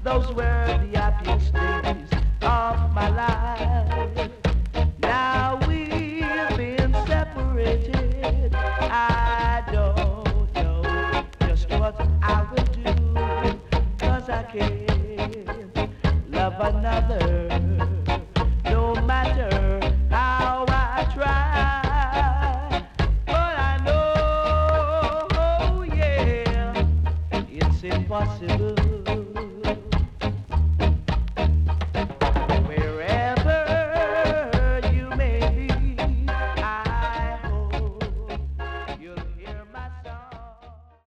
those were the happiest days of my life. Now we've been separated. I don't know just what I will do, 'cause I can't love another, no matter how I try. But I know, oh yeah, it's impossible.